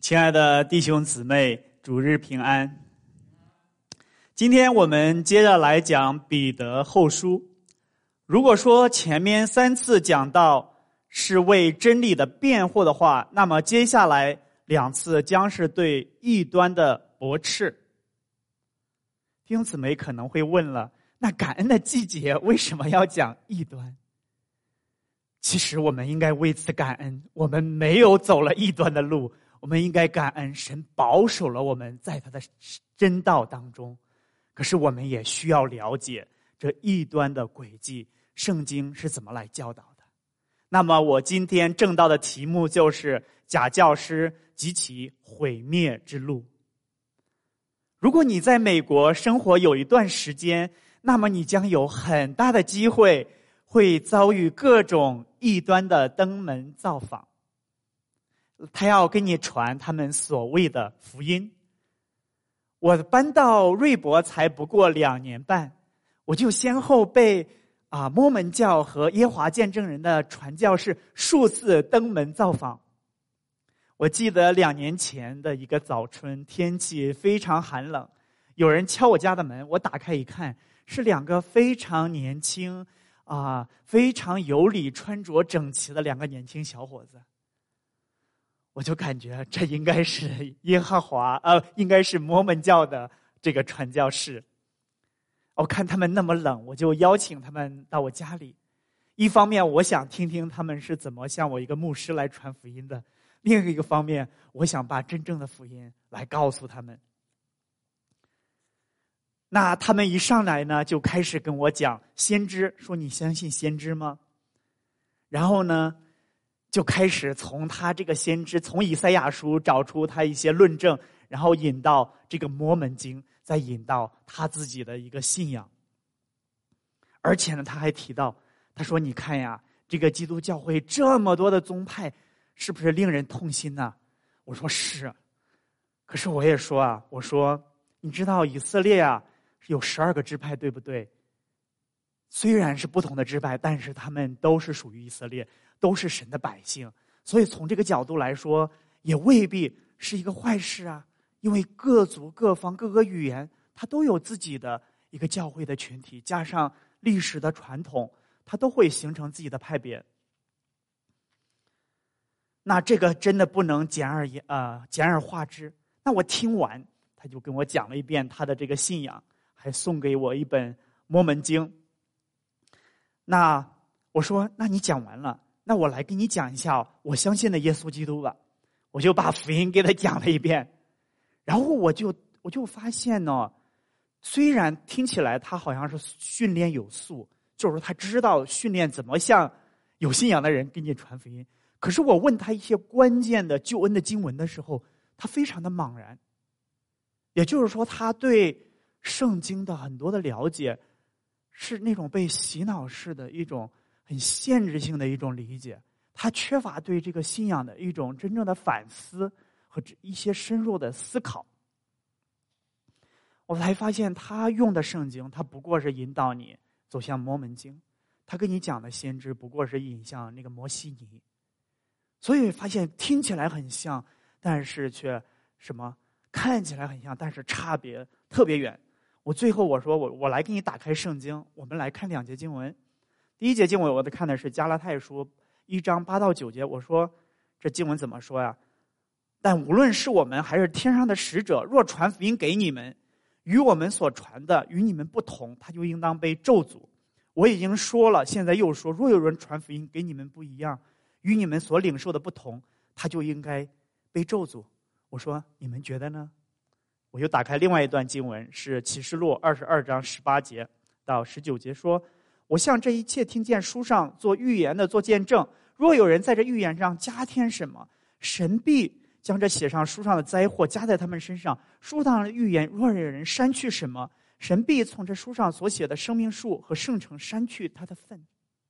亲爱的弟兄姊妹，主日平安。今天我们接着来讲彼得后书。如果说前面3次讲到是为真理的辩护的话，那么接下来2次将是对异端的驳斥。弟兄姊妹可能会问了，那感恩的季节为什么要讲异端？其实我们应该为此感恩，我们没有走了异端的路，我们应该感恩神保守了我们在他的真道当中。可是我们也需要了解这异端的轨迹，圣经是怎么来教导的。那么我今天正道的题目就是假教师及其毁灭之路。如果你在美国生活有一段时间，那么你将有很大的机会会遭遇各种异端的登门造访，他要跟你传他们所谓的福音。我搬到瑞博才不过2年半，我就先后被摩门教和耶和华见证人的传教士数次登门造访。我记得2年前的一个早春，天气非常寒冷，有人敲我家的门，我打开一看，是2个非常年轻非常有礼、穿着整齐的2个年轻小伙子。我就感觉这应该是耶和华应该是摩门教的这个传教士。我看他们那么冷，我就邀请他们到我家里。一方面我想听听他们是怎么向我一个牧师来传福音的，另一个方面我想把真正的福音来告诉他们。那他们一上来呢，就开始跟我讲先知，说你相信先知吗？然后呢就开始从他这个先知，从以赛亚书找出他一些论证，然后引到这个摩门经，再引到他自己的一个信仰。而且呢他还提到，他说你看呀，这个基督教会这么多的宗派，是不是令人痛心呢？我说是。可是我也说我说你知道以色列有12个支派，对不对？虽然是不同的支派，但是他们都是属于以色列，都是神的百姓。所以从这个角度来说，也未必是一个坏事因为各族各方各个语言，它都有自己的一个教会的群体，加上历史的传统，它都会形成自己的派别。那这个真的不能简而化之。那我听完，他就跟我讲了一遍他的这个信仰，还送给我一本摩门经。那我说，那你讲完了，那我来给你讲一下我相信的耶稣基督吧。我就把福音给他讲了一遍。然后我就发现呢，虽然听起来他好像是训练有素，就是他知道训练怎么向有信仰的人给你传福音，可是我问他一些关键的救恩的经文的时候，他非常的茫然。也就是说，他对圣经的很多的了解是那种被洗脑式的一种很限制性的一种理解，他缺乏对这个信仰的一种真正的反思和一些深入的思考。我才发现他用的圣经，他不过是引导你走向摩门经，他跟你讲的先知不过是引向那个摩西尼。所以发现听起来很像，但是却看起来很像，但是差别特别远。我最后我说我来给你打开圣经，我们来看2节经文。第一节经文我看的是加拉太书1章8到9节。我说这经文怎么说呀？但无论是我们还是天上的使者，若传福音给你们，与我们所传的与你们不同，他就应当被咒诅。我已经说了，现在又说，若有人传福音给你们不一样，与你们所领受的不同，他就应该被咒诅。我说你们觉得呢？我又打开另外一段经文，是启示录22章18节到19节，说我向这一切听见书上做预言的做见证，若有人在这预言上加添什么，神必将这写上书上的灾祸加在他们身上。书上的预言若有人删去什么，神必从这书上所写的生命树和圣城删去他的份。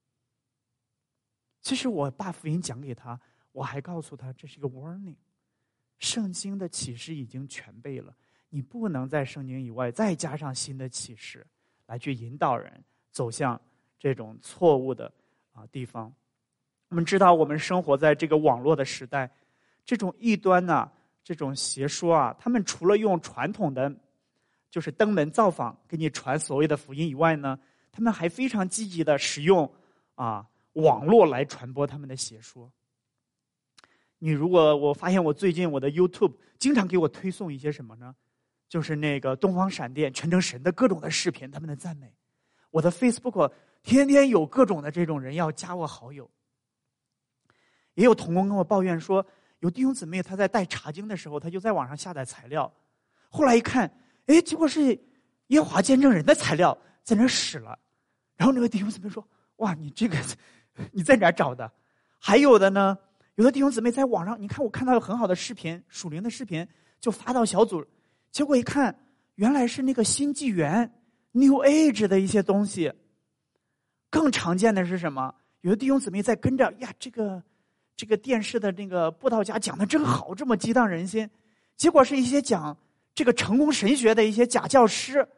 其实我把福音讲给他，我还告诉他这是一个 warning， 圣经的启示已经全备了，你不能在圣经以外再加上新的启示来去引导人走向这种错误的地方。我们知道我们生活在这个网络的时代，这种异端这种邪说啊，他们除了用传统的就是登门造访给你传所谓的福音以外呢，他们还非常积极的使用网络来传播他们的邪说。我发现我最近我的 YouTube 经常给我推送一些什么呢？就是那个东方闪电全能神的各种的视频，他们的赞美。我的 Facebook 天天有各种的这种人要加我好友。也有同工跟我抱怨说，有弟兄姊妹他在带查经的时候，他就在网上下载材料，后来一看，结果是耶和华见证人的材料在那使了。然后那个弟兄姊妹说，哇，你这个你在哪找的？还有的呢，有的弟兄姊妹在网上，你看我看到有很好的视频，属灵的视频，就发到小组，结果一看，原来是那个新纪元 New Age 的一些东西。更常见的是什么？有的弟兄姊妹在跟着呀，这个电视的那个布道家讲的真好，这么激荡人心，结果是一些讲这个成功神学的一些假教师。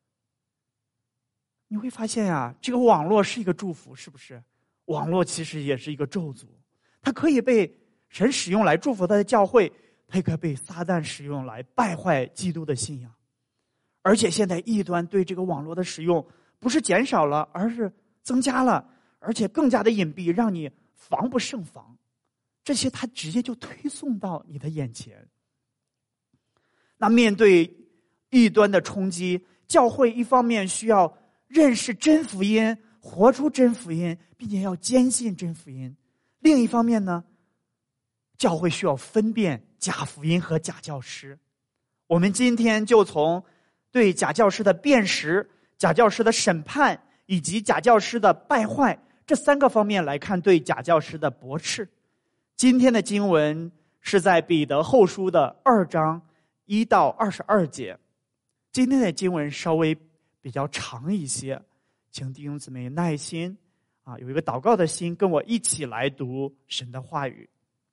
你会发现呀，这个网络是一个祝福，是不是？网络其实也是一个咒诅，它可以被神使用来祝福他的教会，它也可以被撒旦使用来败坏基督的信仰。而且现在异端对这个网络的使用不是减少了，而是增加了，而且更加的隐蔽，让你防不胜防。这些他直接就推送到你的眼前。那面对异端的冲击，教会一方面需要认识真福音，活出真福音，并且要坚信真福音。另一方面呢，教会需要分辨假福音和假教师。我们今天就从对假教师的辨识、假教师的审判以及假教师的败坏这3个方面来看对假教师的驳斥。今天的经文是在彼得后书的2章1到22节。今天的经文稍微比较长一些，请弟兄姊妹耐心有一个祷告的心，跟我一起来读神的话语。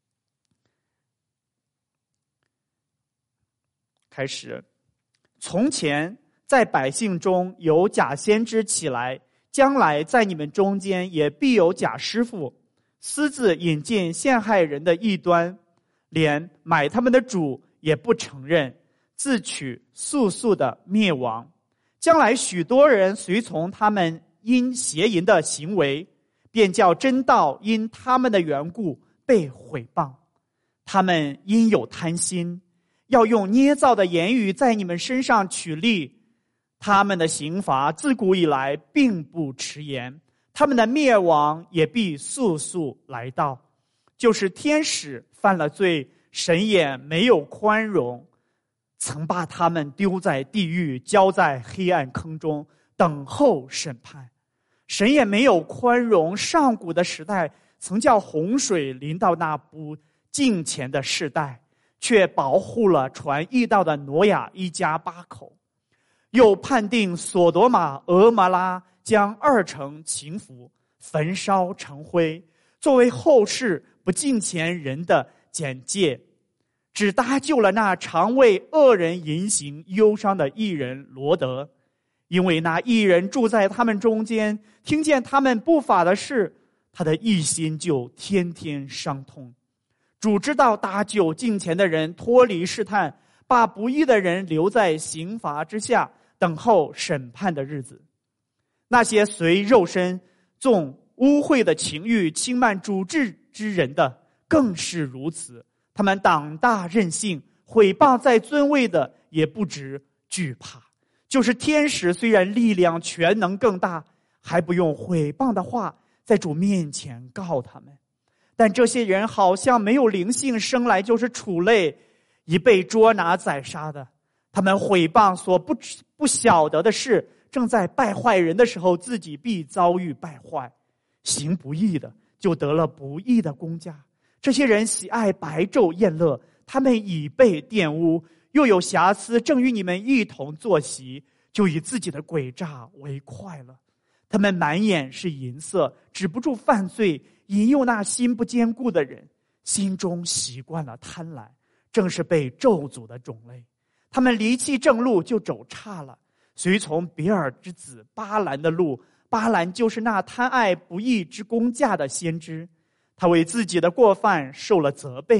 开始。从前在百姓中有假先知起来，将来在你们中间也必有假师傅，私自引进陷害人的异端，连买他们的主也不承认，自取速速的灭亡。将来许多人随从他们因邪淫的行为，便叫真道因他们的缘故被毁谤。他们因有贪心，要用捏造的言语在你们身上取利。他们的刑罚自古以来并不迟延，他们的灭亡也必速速来到。就是天使犯了罪，神也没有宽容，曾把他们丢在地狱，交在黑暗坑中，等候审判。神也没有宽容上古的时代，曾叫洪水临到那不敬虔的世代，却保护了传义道的挪亚一家8口。又判定索多玛、俄摩拉将2城倾覆，焚烧成灰，作为后世不敬虔人的简介，只搭救了那常为恶人淫行忧伤的义人罗德。因为那义人住在他们中间，听见他们不法的事，他的义心就天天伤痛。主知道搭救敬虔的人脱离试探，把不义的人留在刑罚之下，等候审判的日子。那些随肉身纵污秽的情欲轻慢主治之人的更是如此，他们胆大任性，毁谤在尊位的也不知惧怕。就是天使虽然力量全能更大，还不用毁谤的话在主面前告他们。但这些人好像没有灵性，生来就是畜类，已被捉拿宰杀的。他们毁谤所不晓得的事，正在败坏人的时候，自己必遭遇败坏。行不义的就得了不义的工价。这些人喜爱白昼宴乐，他们已被玷污，又有瑕疵，正与你们一同坐席，就以自己的诡诈为快乐。他们满眼是银色，止不住犯罪，引诱那心不坚固的人，心中习惯了贪婪，正是被咒诅的种类。他们离弃正路，就走岔了，随从比尔之子巴兰的路。巴兰就是那贪爱不义之工价的先知，他为自己的过犯受了责备，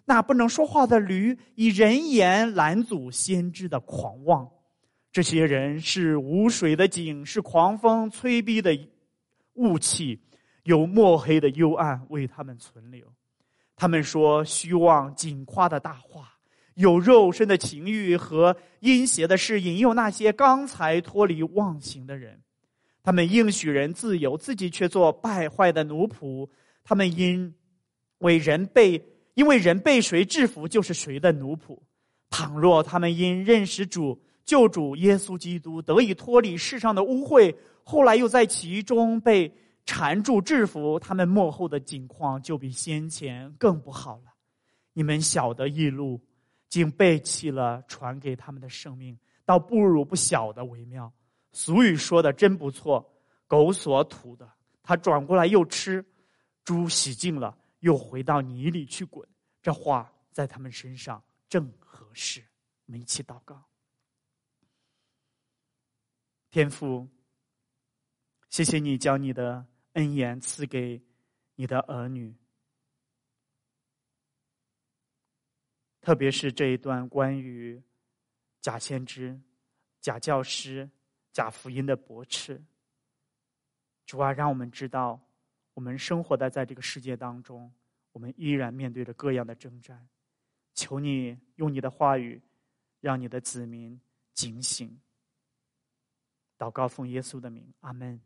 那不能说话的驴，以人言拦阻先知的狂妄。这些人是无水的井，是狂风催逼的雾气，有墨黑的幽暗为他们存留。他们说虚妄紧夸的大话，有肉身的情欲和阴邪的事引诱那些刚才脱离妄行的人。他们应许人自由，自己却做败坏的奴仆。他们因为人被谁制服，就是谁的奴仆。倘若他们因认识救主耶稣基督，得以脱离世上的污秽，后来又在其中被缠住制服，他们末后的境况就比先前更不好了。你们晓得义路竟背弃了传给他们的生命，倒不如不晓得为妙。俗语说的真不错，狗所吐的，他转过来又吃；猪洗净了，又回到泥里去滚。这话在他们身上正合适。我们一起祷告。天父，谢谢你将你的恩言赐给你的儿女，特别是这一段关于假先知、假教师、假福音的驳斥。主啊，让我们知道，我们生活在这个世界当中，我们依然面对着各样的征战。求你用你的话语，让你的子民警醒。祷告奉耶稣的名，阿们。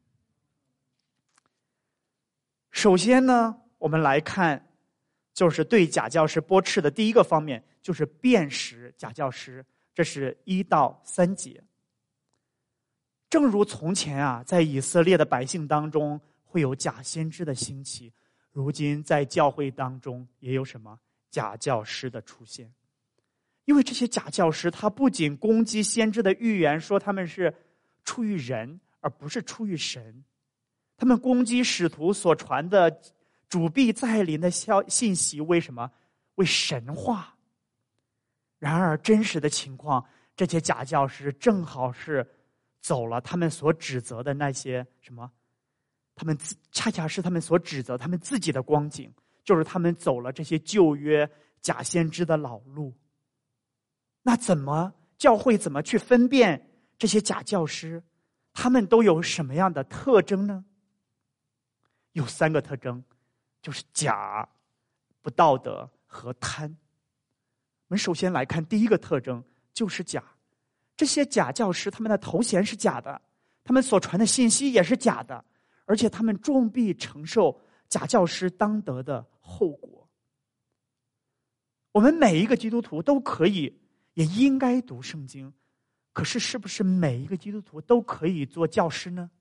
首先呢，我们来看，就是对假教师驳斥的第一个方面，就是辨识假教师，这是1到3节。正如从前啊，在以色列的百姓当中会有假先知的兴起，如今在教会当中也有什么假教师的出现。因为这些假教师，他不仅攻击先知的预言，说他们是出于人而不是出于神，他们攻击使徒所传的主必再临的信息，为什么？为神话。然而真实的情况，这些假教师正好是走了他们所指责的那些什么，恰恰是他们所指责他们自己的光景，就是他们走了这些旧约假先知的老路。那教会怎么去分辨这些假教师？他们都有什么样的特征呢？有3个特征，就是假、不道德和贪。我们首先来看第一个特征，就是假。这些假教师，他们的头衔是假的，他们所传的信息也是假的，而且他们终必承受假教师当得的后果。我们每一个基督徒都可以，也应该读圣经，可是是不是每一个基督徒都可以做教师呢？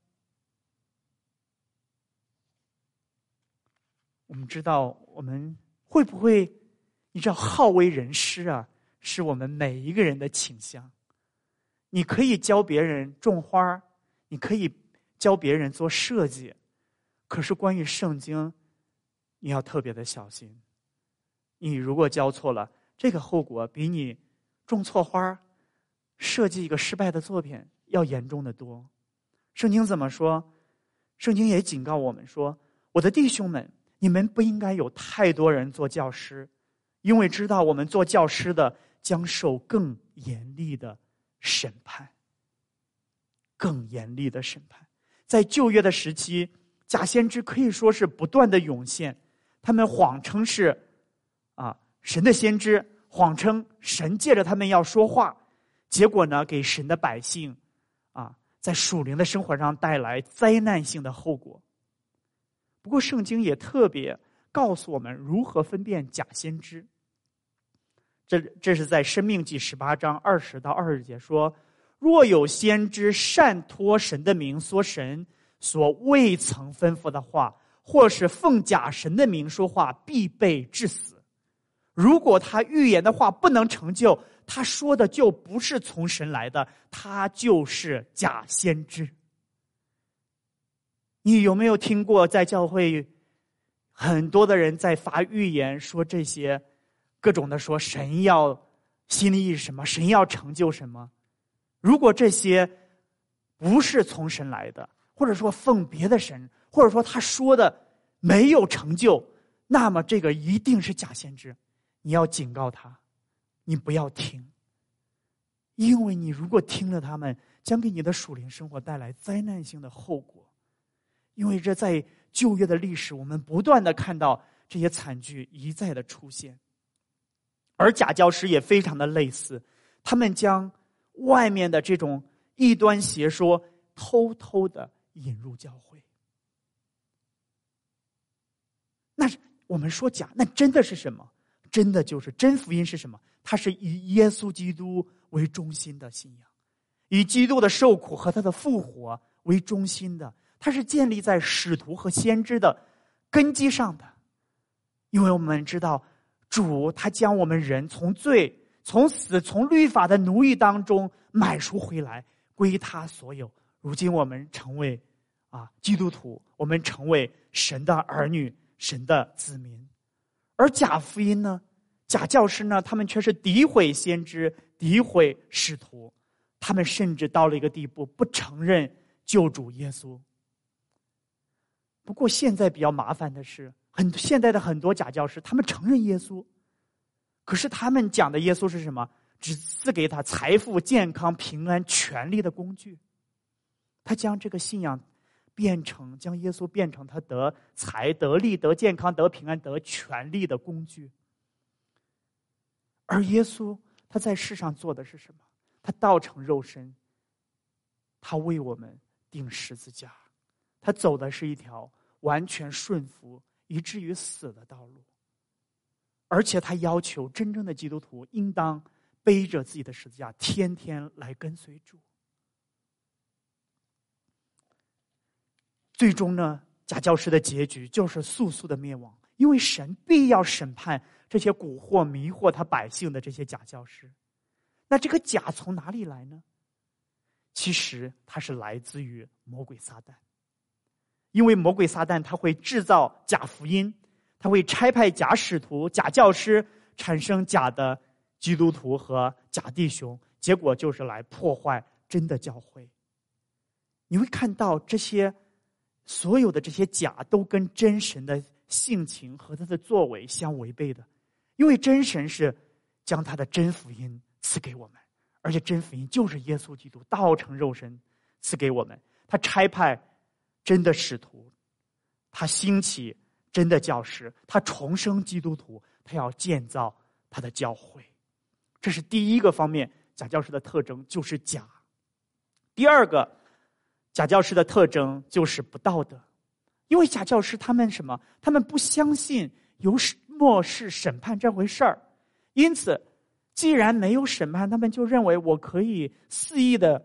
我们知道，我们会不会，你知道好为人师啊，是我们每一个人的倾向。你可以教别人种花，你可以教别人做设计，可是关于圣经，你要特别的小心。你如果教错了，这个后果比你种错花、设计一个失败的作品要严重的多。圣经怎么说？圣经也警告我们说，我的弟兄们，你们不应该有太多人做教师，因为知道我们做教师的将受更严厉的审判。更严厉的审判。在旧约的时期，假先知可以说是不断的涌现，他们谎称是神的先知，谎称神借着他们要说话，结果呢，给神的百姓在属灵的生活上带来灾难性的后果。不过圣经也特别告诉我们如何分辨假先知。这是在申命记18章20到20节说，若有先知擅托神的名说神所未曾吩咐的话，或是奉假神的名说话，必被治死。如果他预言的话不能成就，他说的就不是从神来的，他就是假先知。你有没有听过在教会很多的人在发预言，说这些各种的说神要心意什么，神要成就什么？如果这些不是从神来的，或者说奉别的神，或者说他说的没有成就，那么这个一定是假先知。 你要警告他，你不要听，因为你如果听了他们，将给你的属灵生活带来灾难性的后果。因为这在旧约的历史，我们不断的看到这些惨剧一再的出现。而假教师也非常的类似，他们将外面的这种异端邪说偷偷的引入教会。那我们说假，那真的是什么？真的就是真福音是什么？它是以耶稣基督为中心的信仰，以基督的受苦和他的复活为中心的，它是建立在使徒和先知的根基上的。因为我们知道主他将我们人从罪、从死、从律法的奴役当中买赎回来，归他所有。如今我们成为基督徒，我们成为神的儿女，神的子民。而假福音呢，假教师呢，他们却是诋毁先知，诋毁使徒，他们甚至到了一个地步，不承认救主耶稣。不过现在比较麻烦的是，现在的很多假教师，他们承认耶稣，可是他们讲的耶稣是什么？只赐给他财富、健康、平安、权力的工具。他将这个信仰将耶稣变成他得财、得利、得健康、得平安、得权力的工具。而耶稣他在世上做的是什么？他道成肉身，他为我们钉十字架，他走的是一条完全顺服以至于死的道路。而且他要求真正的基督徒应当背着自己的十字架，天天来跟随主。最终呢，假教师的结局就是速速的灭亡，因为神必要审判这些蛊惑迷惑他百姓的这些假教师。那这个假从哪里来呢？其实它是来自于魔鬼撒旦。因为魔鬼撒旦他会制造假福音，他会差派假使徒、假教师，产生假的基督徒和假弟兄，结果就是来破坏真的教会。你会看到所有的这些假都跟真神的性情和他的作为相违背的。因为真神是将他的真福音赐给我们，而且真福音就是耶稣基督道成肉身赐给我们。他差派真的使徒，他兴起真的教师，他重生基督徒，他要建造他的教会。这是第一个方面，假教师的特征就是假。第二个假教师的特征就是不道德。因为假教师他们什么？他们不相信有末世审判这回事儿，因此既然没有审判，他们就认为我可以肆意的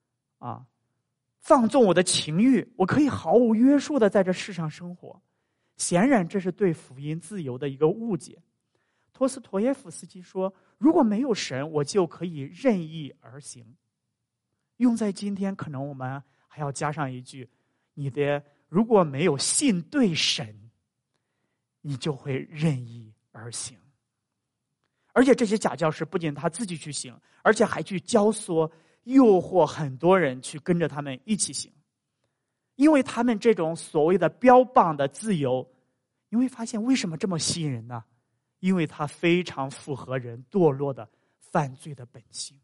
放纵我的情欲，我可以毫无约束的在这世上生活。显然这是对福音自由的一个误解。托斯妥耶夫斯基说，如果没有神，我就可以任意而行。用在今天，可能我们还要加上一句，如果没有信对神，你就会任意而行。而且这些假教师不仅他自己去行，而且还去教唆诱惑很多人去跟着他们一起行。因为他们这种所谓的标榜的自由，你会发现为什么这么吸引人呢？因为它非常符合人堕落的犯罪的本性。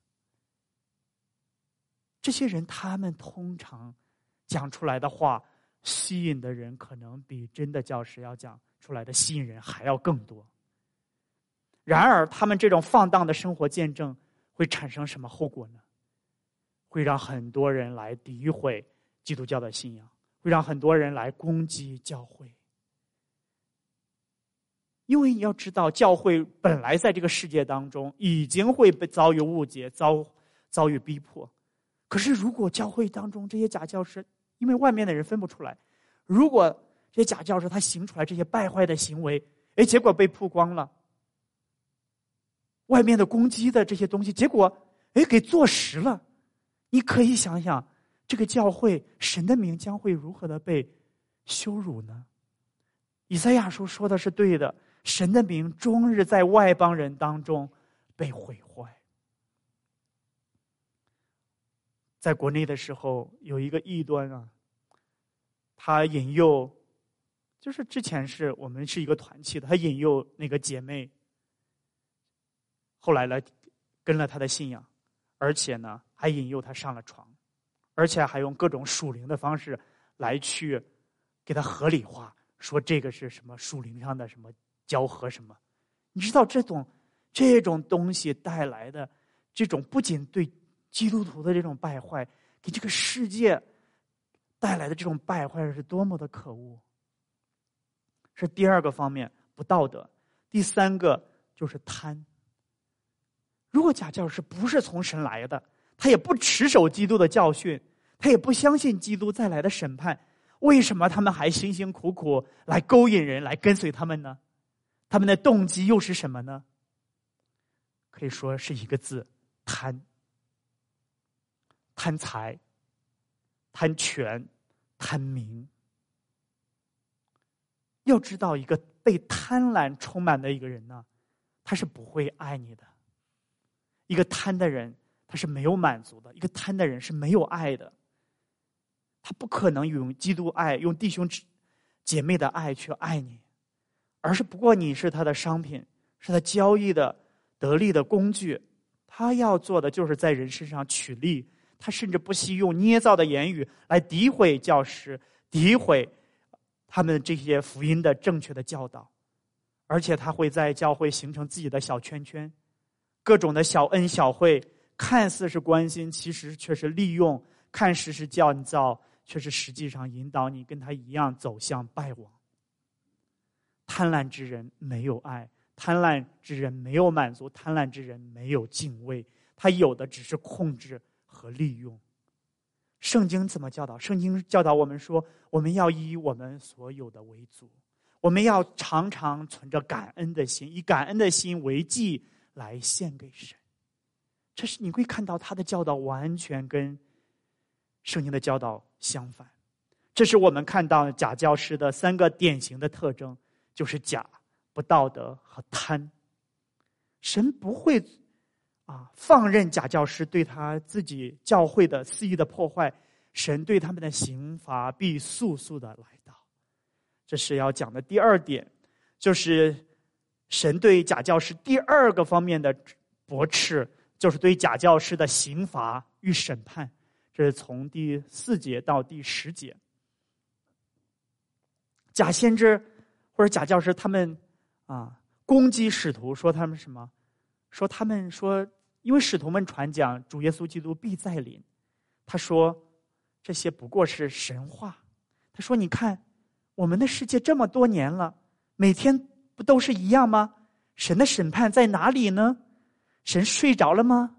这些人他们通常讲出来的话，吸引的人可能比真的教师要讲出来的吸引人还要更多。然而他们这种放荡的生活见证会产生什么后果呢？会让很多人来诋毁基督教的信仰，会让很多人来攻击教会。因为你要知道，教会本来在这个世界当中已经会被遭遇误解，遭遇逼迫。可是如果教会当中这些假教师，因为外面的人分不出来，如果这些假教师他行出来这些败坏的行为，结果被曝光了，外面的攻击的这些东西，结果给坐实了，你可以想想，这个教会神的名将会如何的被羞辱呢？以赛亚书说的是对的，神的名终日在外邦人当中被毁坏。在国内的时候，有一个异端他引诱，就是之前我们是一个团契的，他引诱那个姐妹后来呢，跟了他的信仰，而且呢，还引诱他上了床，而且还用各种属灵的方式来去给他合理化，说这个是什么属灵上的什么交合什么。你知道这种东西带来的这种不仅对基督徒的这种败坏，给这个世界带来的这种败坏是多么的可恶。是第二个方面，不道德。第三个就是贪。如果假教师不是从神来的，他也不持守基督的教训，他也不相信基督再来的审判，为什么他们还辛辛苦苦来勾引人来跟随他们呢？他们的动机又是什么呢？可以说是一个字：贪。贪财、贪权、贪名。要知道，一个被贪婪充满的一个人呢，他是不会爱你的。一个贪的人，他是没有满足的；一个贪的人是没有爱的。他不可能用基督爱、用弟兄姐妹的爱去爱你，而是不过你是他的商品，是他交易的得利的工具。他要做的就是在人身上取利。他甚至不惜用捏造的言语来诋毁教师，诋毁他们这些福音的正确的教导，而且他会在教会形成自己的小圈圈，各种的小恩小惠，看似是关心，其实却是利用；看似是教造，却是实际上引导你跟他一样走向败亡。贪婪之人没有爱，贪婪之人没有满足，贪婪之人没有敬畏，他有的只是控制和利用。圣经怎么教导？圣经教导我们说，我们要以我们所有的为主，我们要常常存着感恩的心，以感恩的心为祭来献给神。这是你会看到他的教导完全跟圣经的教导相反。这是我们看到假教师的三个典型的特征，就是假、不道德和贪。神不会放任假教师对他自己教会的肆意的破坏，神对他们的刑罚必速速的来到。这是要讲的第二点，就是神对假教师第二个方面的驳斥，就是对假教师的刑罚与审判。这是从第4节到第10节。假先知或者假教师他们攻击使徒，说他们什么？说他们说，因为使徒们传讲主耶稣基督必再临，他说这些不过是神话。他说你看我们的世界这么多年了，每天不都是一样吗？神的审判在哪里呢？神睡着了吗？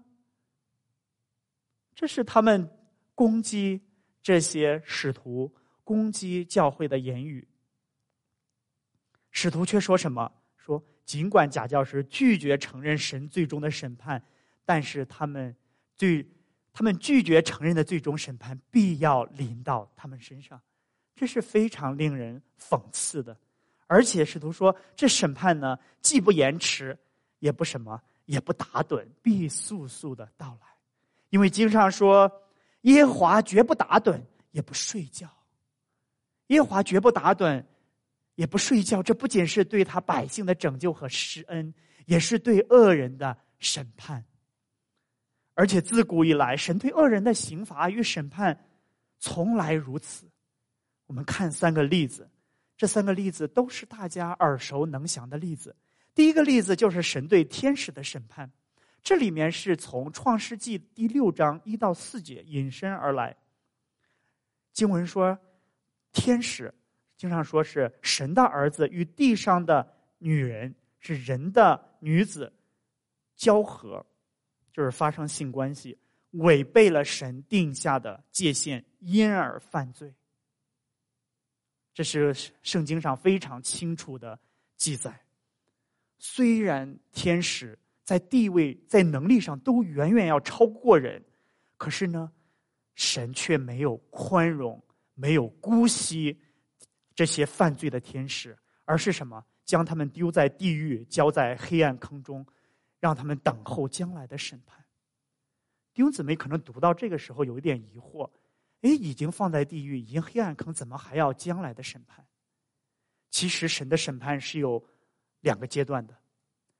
这是他们攻击这些使徒、攻击教会的言语。使徒却说什么？说尽管假教师拒绝承认神最终的审判，但是他们拒绝承认的最终审判必要临到他们身上。这是非常令人讽刺的。而且使徒说，这审判呢，既不延迟，也不打盹，必速速的到来。因为经上说，耶和华绝不打盹，也不睡觉。耶和华绝不打盹，也不睡觉，这不仅是对他百姓的拯救和施恩，也是对恶人的审判。而且自古以来，神对恶人的刑罚与审判从来如此。我们看3个例子，这3个例子都是大家耳熟能详的例子。第一个例子就是神对天使的审判，这里面是从创世纪第6章1到4节引申而来。经文说，天使经常说是神的儿子与地上的女人，是人的女子交合，就是发生性关系，违背了神定下的界限，因而犯罪。这是圣经上非常清楚的记载。虽然天使在地位在能力上都远远要超过人，可是呢，神却没有宽容，没有姑息这些犯罪的天使，而是什么？将他们丢在地狱，交在黑暗坑中，让他们等候将来的审判。弟兄姊妹可能读到这个时候有一点疑惑，已经放在地狱，已经黑暗坑，怎么还要将来的审判？其实神的审判是有2个阶段的。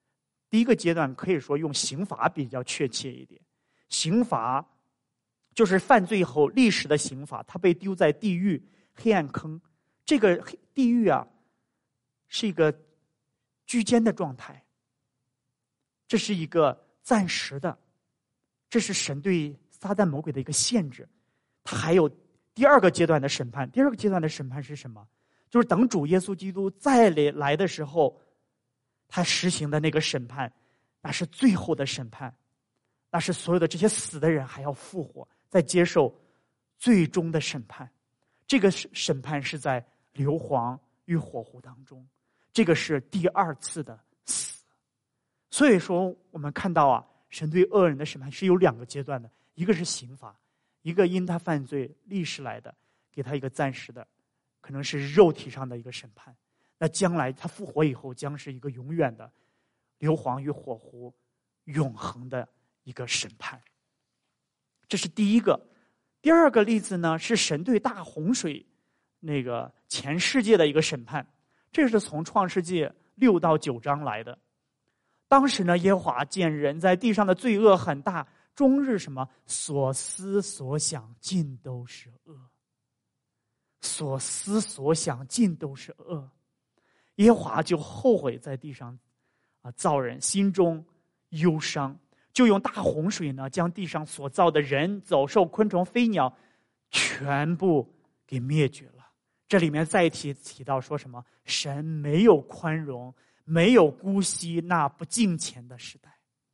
第一个阶段可以说用刑罚比较确切一点，刑罚就是犯罪后历史的刑罚，他被丢在地狱黑暗坑。这个地狱啊，是一个居间的状态，这是一个暂时的，这是神对撒旦魔鬼的一个限制。他还有第二个阶段的审判。第二个阶段的审判是什么？就是等主耶稣基督再来的时候，他实行的那个审判，那是最后的审判，那是所有的这些死的人还要复活，再接受最终的审判。这个审判是在硫磺与火湖当中，这个是第二次的死。所以说我们看到啊，神对恶人的审判是有两个阶段的，一个是刑罚，一个因他犯罪历史来的，给他一个暂时的，可能是肉体上的一个审判。那将来他复活以后，将是一个永远的硫磺与火湖永恒的一个审判。这是第一个。第二个例子呢，是神对大洪水那个前世界的一个审判，这是从创世纪6到9章来的。当时呢，耶和华见人在地上的罪恶很大，终日什么所思所想尽都是恶，所思所想尽都是恶。耶和华就后悔在地上造人，心中忧伤，就用大洪水呢，将地上所造的人、走兽、昆虫、飞鸟全部给灭绝了。这里面再提到说什么？神没有宽容，没有姑息那不敬虔的时代。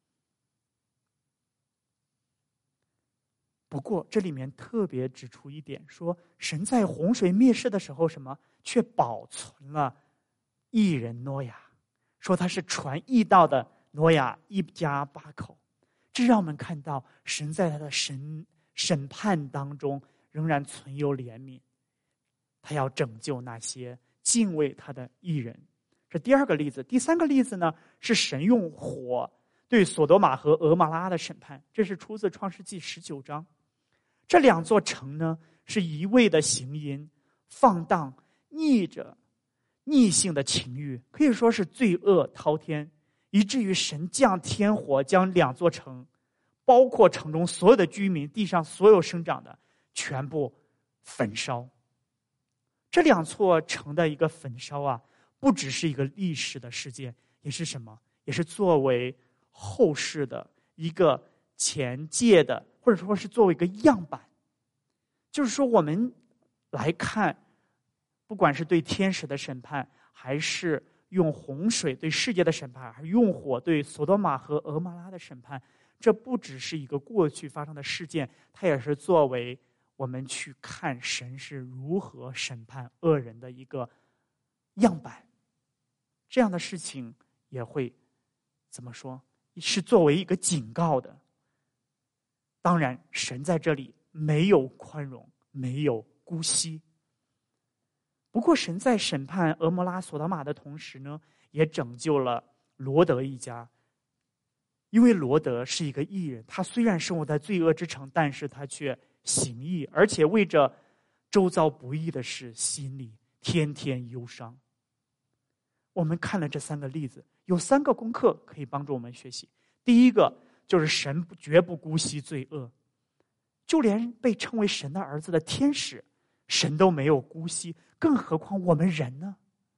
不过这里面特别指出一点，说神在洪水灭世的时候，什么却保存了义人挪亚，说他是传义道的挪亚一家8口。这让我们看到神在他的审判当中仍然存有怜悯，他要拯救那些敬畏他的义人。这第二个例子。第三个例子呢，是神用火对索多玛和俄摩拉的审判，这是出自创世纪19章。这两座城呢，是一味的行淫、放荡、逆性的情欲，可以说是罪恶滔天，以至于神降天火，将两座城，包括城中所有的居民，地上所有生长的，全部焚烧。这两座城的一个焚烧啊，不只是一个历史的事件，也是什么？也是作为后世的一个前界的，或者说是作为一个样板。就是说我们来看，不管是对天使的审判，还是用洪水对世界的审判，还是用火对索多玛和俄摩拉的审判，这不只是一个过去发生的事件，它也是作为我们去看神是如何审判恶人的一个样板。这样的事情也会怎么说？是作为一个警告的。当然，神在这里没有宽容，没有姑息。不过，神在审判俄摩拉、索多玛的同时呢，也拯救了罗德一家。因为罗德是一个义人，他虽然生活在罪恶之城，但是他却行义，而且为着周遭不义的事，心里天天忧伤。我们看了这三个例子，有3个功课可以帮助我们学习。第一个就是神绝不姑息罪恶，就连被称为神的儿子的天使，神都没有姑息，更何况我们人呢？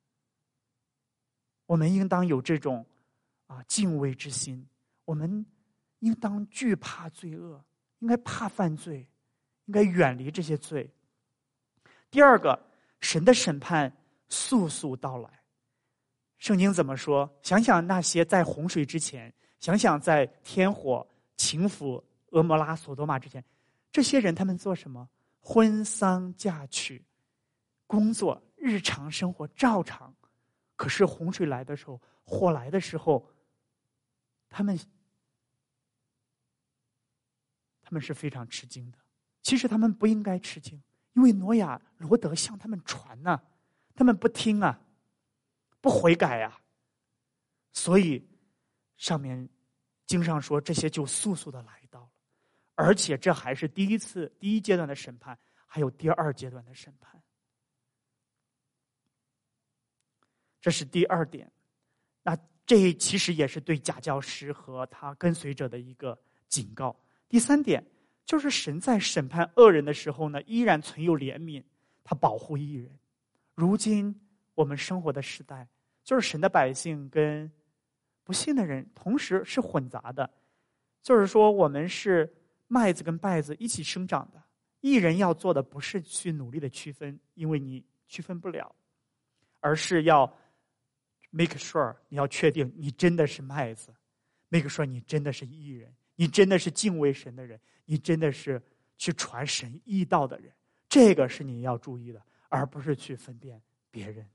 我们应当有这种敬畏之心，我们应当惧怕罪恶，应该怕犯罪，应该远离这些罪。第二个，神的审判速速到来。圣经怎么说？想想那些在洪水之前，想想在天火倾覆俄摩拉、索多玛之前，这些人他们做什么？婚丧嫁娶，工作，日常生活照常。可是洪水来的时候，火来的时候，他们是非常吃惊的。其实他们不应该吃惊，因为挪亚、罗德向他们传呐，他们不听啊，不悔改啊，所以上面经上说这些就速速的来到了。而且这还是第一阶段的审判，还有第2阶段的审判。这是第2点。那这其实也是对假教师和他跟随者的一个警告。第三点就是神在审判恶人的时候呢，依然存有怜悯，他保护义人。如今我们生活的时代，就是神的百姓跟不信的人同时是混杂的，就是说我们是麦子跟稗子一起生长的。义人要做的不是去努力的区分，因为你区分不了，而是要 make sure 你要确定你真的是麦子 ，make sure 你真的是义人，你真的是敬畏神的人，你真的是去传神义道的人，这个是你要注意的，而不是去分辨别人。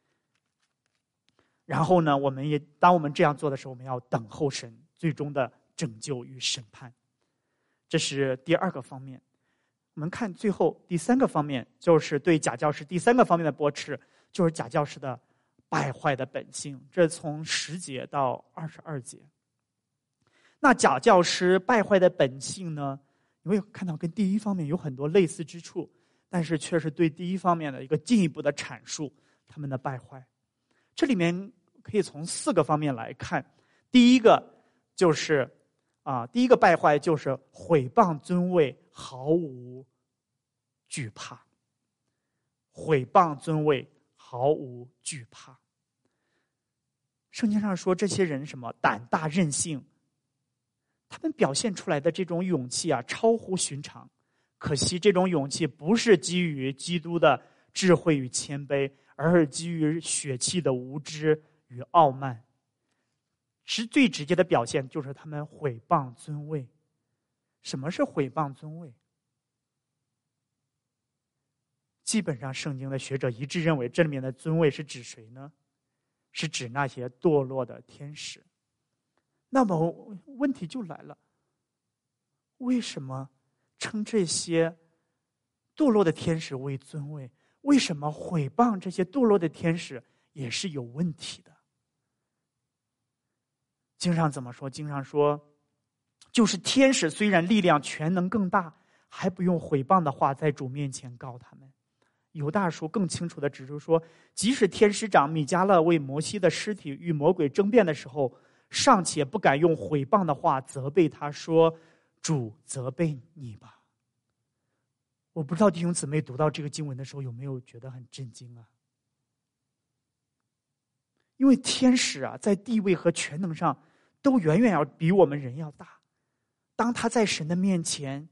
然后呢，当我们这样做的时候，我们要等候神最终的拯救与审判。这是第二个方面。我们看最后第三个方面，就是对假教师第三个方面的驳斥，就是假教师的败坏的本性。这从10节到22节。那假教师败坏的本性呢，你会看到跟第一方面有很多类似之处，但是却是对第一方面的一个进一步的阐述他们的败坏。这里面可以从4个方面来看。第一个就是第一个败坏就是毁谤尊位，毫无惧怕。毁谤尊位，毫无惧怕。圣经上说这些人什么胆大任性，他们表现出来的这种勇气超乎寻常。可惜这种勇气不是基于基督的智慧与谦卑，而是基于血气的无知与傲慢。是最直接的表现就是他们毁谤尊位。什么是毁谤尊位？基本上圣经的学者一致认为，这里面的尊位是指谁呢？是指那些堕落的天使。那么问题就来了，为什么称这些堕落的天使为尊位？为什么毁谤这些堕落的天使也是有问题的？经上怎么说？经上说，就是天使虽然力量全能更大，还不用毁谤的话在主面前告他们。犹大书更清楚地指出说，即使天使长米迦勒为摩西的尸体与魔鬼争辩的时候，尚且不敢用毁谤的话责备他，说主责备你吧。我不知道弟兄姊妹读到这个经文的时候有没有觉得很震惊啊？因为天使在地位和权能上都远远要比我们人要大。当他在神的面前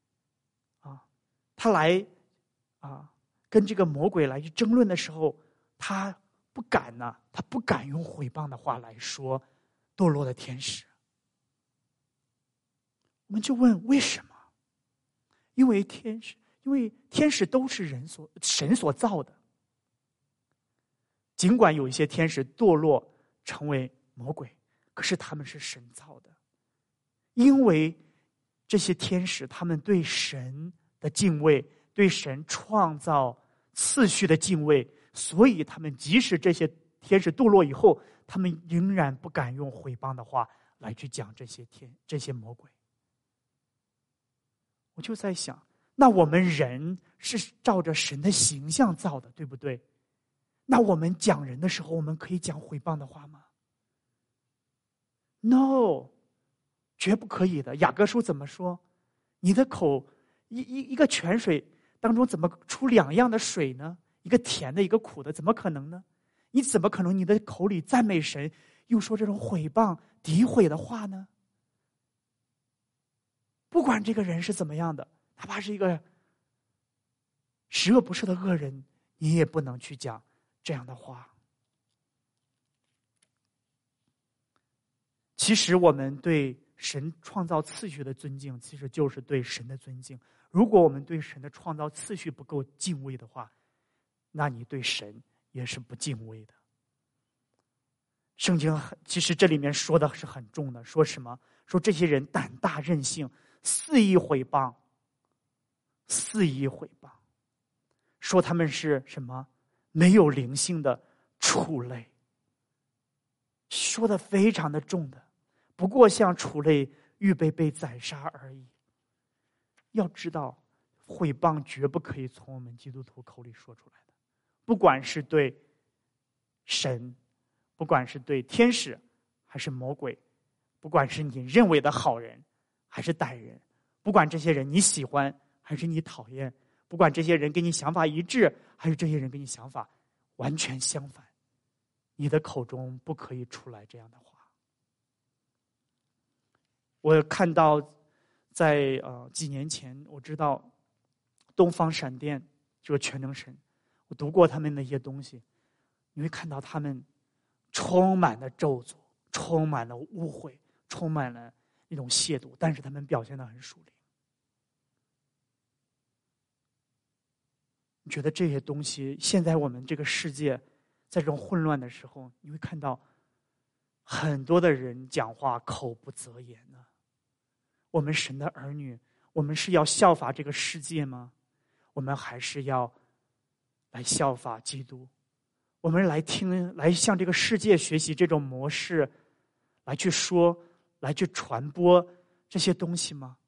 他来跟这个魔鬼来去争论的时候，他不敢用毁谤的话来说堕落的天使。我们就问为什么？因为天使都是神所造的。尽管有一些天使堕落成为魔鬼，可是他们是神造的。因为这些天使他们对神的敬畏，对神创造次序的敬畏，所以他们即使这些天使堕落以后，他们仍然不敢用毁谤的话来去讲这些魔鬼。我就在想，那我们人是照着神的形象造的，对不对？那我们讲人的时候，我们可以讲毁谤的话吗？ No， 绝不可以的。雅各书怎么说？你的口一个泉水当中怎么出2样的水呢？一个甜的，一个苦的，怎么可能呢？你怎么可能你的口里赞美神，又说这种毁谤诋毁的话呢？不管这个人是怎么样的，哪怕是一个十恶不赦的恶人，你也不能去讲这样的话。其实我们对神创造次序的尊敬，其实就是对神的尊敬。如果我们对神的创造次序不够敬畏的话，那你对神也是不敬畏的。圣经其实这里面说的是很重的，说什么？说这些人胆大任性，肆意毁谤，说他们是什么？没有灵性的畜类，说的非常的重的，不过像畜类预备被宰杀而已。要知道，毁谤绝不可以从我们基督徒口里说出来的，不管是对神，不管是对天使， 还是魔鬼，不管是你认为的好人还是歹人，不管这些人你喜欢还是你讨厌，不管这些人跟你想法一致还是这些人跟你想法完全相反，你的口中不可以出来这样的话。我看到在几年前，我知道东方闪电这个全能神，我读过他们的一些东西，你会看到他们充满了咒诅，充满了污秽，充满了一种亵渎，但是他们表现得很属灵。你觉得这些东西，现在我们这个世界在这种混乱的时候，你会看到很多的人讲话口不择言呢。我们神的儿女，我们是要效法这个世界吗？我们还是要来效法基督？我们来向这个世界学习这种模式，来去说，来去传播这些东西吗？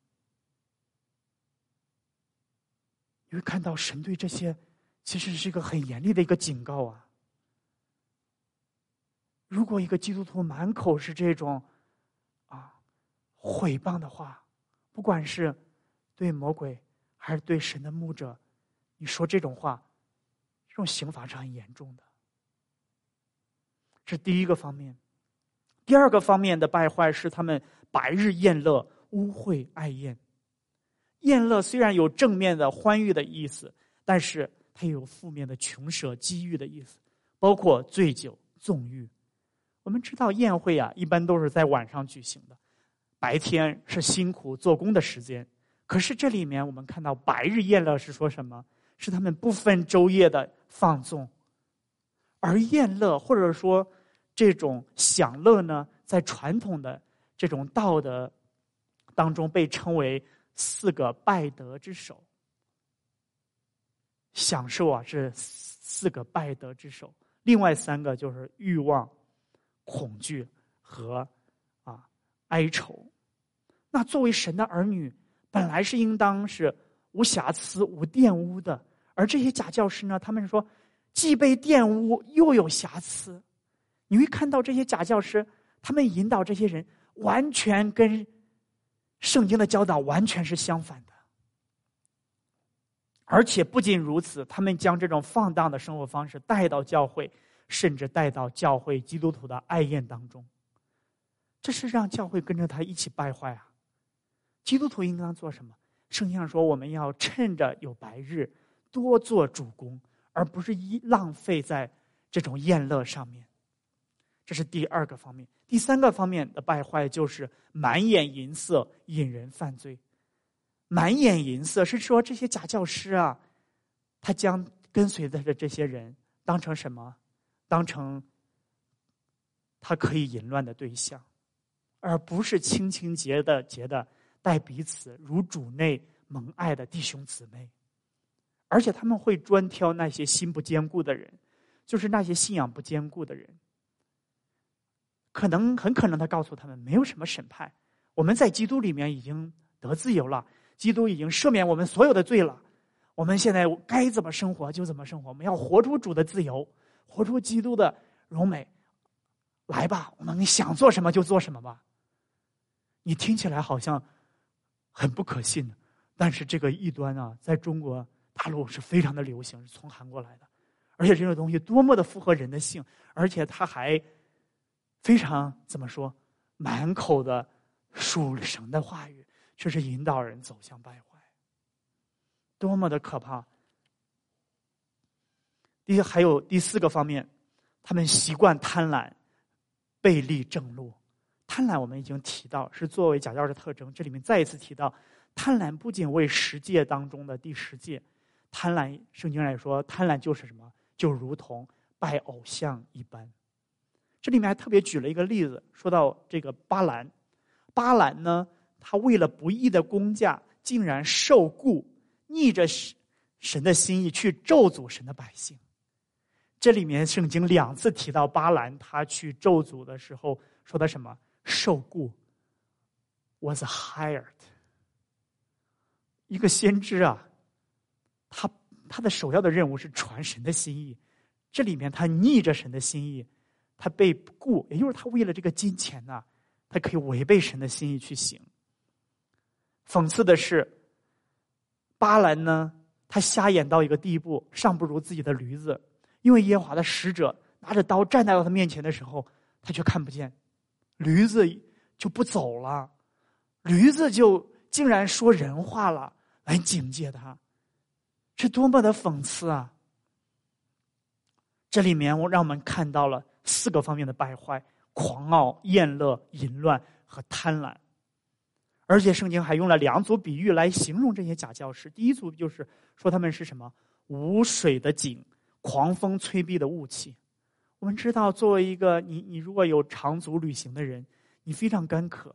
你会看到神对这些其实是一个很严厉的一个警告啊。如果一个基督徒满口是这种毁谤的话，不管是对魔鬼还是对神的牧者，你说这种话，这种刑罚是很严重的。这是第一个方面。第二个方面的败坏是他们白日宴乐，污秽爱宴。宴乐虽然有正面的欢愉的意思，但是它也有负面的穷舍积欲的意思，包括醉酒纵欲。我们知道宴会一般都是在晚上举行的，白天是辛苦做工的时间。可是这里面我们看到白日宴乐是说什么？是他们不分昼夜的放纵。而宴乐或者说这种享乐呢，在传统的这种道德当中被称为4个败德之首。享受是4个败德之首，另外3个就是欲望、恐惧和哀愁。那作为神的儿女，本来是应当是无瑕疵无玷污的，而这些假教师呢，他们说既被玷污又有瑕疵。你会看到这些假教师，他们引导这些人完全跟圣经的教导完全是相反的。而且不仅如此，他们将这种放荡的生活方式带到教会，甚至带到教会基督徒的爱宴当中。这是让教会跟着他一起败坏啊！基督徒应当做什么？圣经上说，我们要趁着有白日多做主工，而不是浪费在这种宴乐上面。这是第2个方面。第3个方面的败坏就是满眼淫色，引人犯罪。满眼淫色是说这些假教师他将跟随的这些人当成什么？当成他可以淫乱的对象，而不是清清洁的待彼此如主内蒙爱的弟兄姊妹。而且他们会专挑那些心不坚固的人，就是那些信仰不坚固的人。很可能他告诉他们，没有什么审判，我们在基督里面已经得自由了，基督已经赦免我们所有的罪了，我们现在该怎么生活就怎么生活，我们要活出主的自由，活出基督的荣美。来吧，我们想做什么就做什么吧。你听起来好像很不可信，但是这个异端在中国大陆是非常的流行，是从韩国来的。而且这个东西多么的符合人的性，而且它还非常怎么说，满口的属神的话语，却是引导人走向败坏，多么的可怕。还有第4个方面，他们习惯贪婪，背离正路。贪婪我们已经提到是作为假教的特征，这里面再一次提到，贪婪不仅为10诫当中的第10诫，贪婪圣经来说，贪婪就是什么？就如同拜偶像一般。这里面还特别举了一个例子，说到这个巴兰呢，他为了不义的工价，竟然受雇，逆着神的心意去咒诅神的百姓。这里面圣经2次提到巴兰他去咒诅的时候说的什么？受雇 was hired。 一个先知他的首要的任务是传神的心意，这里面他逆着神的心意， 他被雇，也就是他为了这个金钱呢，他可以违背神的心意去行。讽刺的是，巴兰呢，他瞎眼到一个地步，尚不如自己的驴子，因为耶和华的使者拿着刀站在他面前的时候，他却看不见，驴子就不走了，驴子就竟然说人话了，来警戒他，这多么的讽刺啊！这里面让我们看到了4个方面的败坏：狂傲、厌乐、淫乱和贪婪。而且圣经还用了2组比喻来形容这些假教师。第一组就是说他们是什么？无水的井，狂风吹逼的雾气。我们知道，作为一个你如果有长途旅行的人，你非常干渴。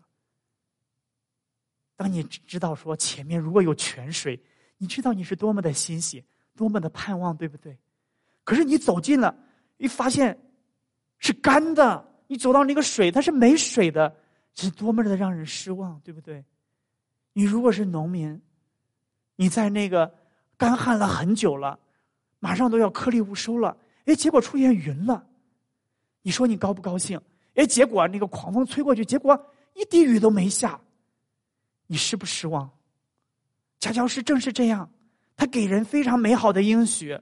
当你知道说前面如果有泉水，你知道你是多么的欣喜，多么的盼望，对不对？可是你走近了，一发现是干的，你走到那个水，它是没水的，是多么的让人失望，对不对？你如果是农民，你在那个干旱了很久了，马上都要颗粒无收了，结果出现云了，你说你高不高兴？结果那个狂风吹过去，结果一滴雨都没下，你失不失望？假教师正是这样，他给人非常美好的应许，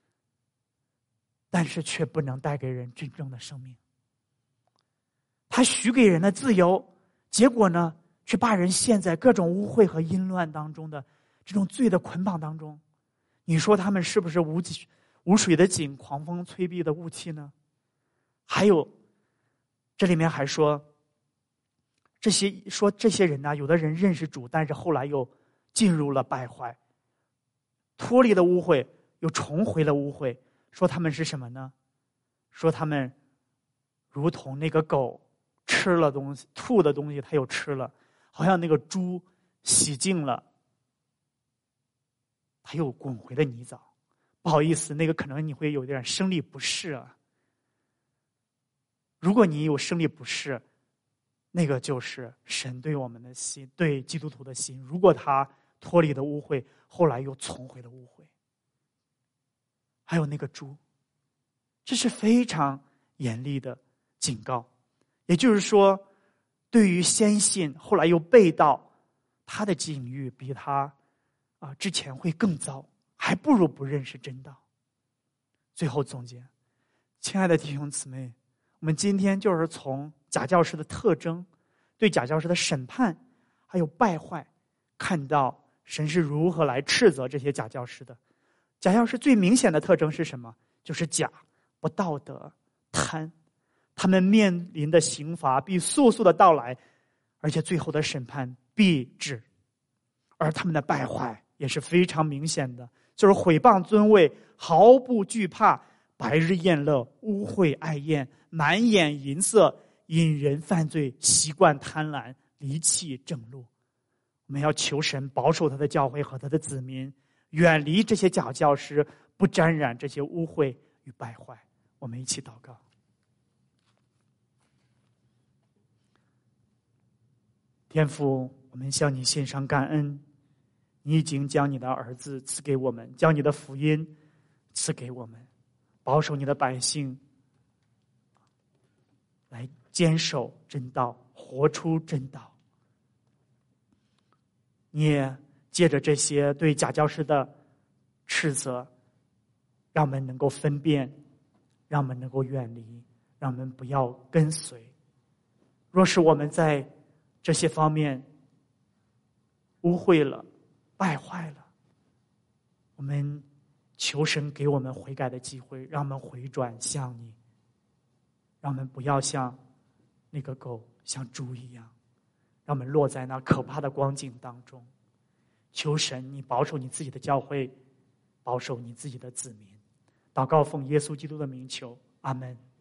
但是却不能带给人真正的生命。他许给人的自由，结果呢，却把人陷在各种污秽和淫乱当中的这种罪的捆绑当中。你说他们是不是无水的井，狂风吹逼的雾气呢？还有，这里面还说，这些人呢，有的人认识主，但是后来又进入了败坏，脱离了污秽，又重回了污秽。说他们是什么呢？说他们如同那个狗吃了东西，吐的东西他又吃了，好像那个猪洗净了，他又滚回了泥沼。不好意思，那个可能你会有点生理不适啊。如果你有生理不适，那个就是神对我们的心，对基督徒的心。如果他脱离了污秽，后来又重回了污秽。还有那个猪，这是非常严厉的警告。也就是说，对于先信后来又背道，他的境遇比他之前会更糟，还不如不认识真道。最后总结，亲爱的弟兄姊妹，我们今天就是从假教师的特征，对假教师的审判还有败坏，看到神是如何来斥责这些假教师的。假教师最明显的特征是什么？就是假、不道德、贪。他们面临的刑罚必速速的到来，而且最后的审判必至。而他们的败坏也是非常明显的，就是毁谤尊位，毫不惧怕，白日宴乐，污秽爱宴，满眼淫色，引人犯罪，习惯贪婪，离弃正路。我们要求神保守他的教会和他的子民，远离这些假教师，不沾染这些污秽与败坏。我们一起祷告。天父，我们向你献上感恩，你已经将你的儿子赐给我们，将你的福音赐给我们，保守你的百姓来坚守真道，活出真道。你也借着这些对假教师的斥责，让我们能够分辨，让我们能够远离，让我们不要跟随。若是我们在这些方面污秽了，败坏了，我们求神给我们悔改的机会，让我们回转向你，让我们不要像那个狗像猪一样，让我们落在那可怕的光景当中。求神你保守你自己的教会，保守你自己的子民。祷告奉耶稣基督的名求，阿们。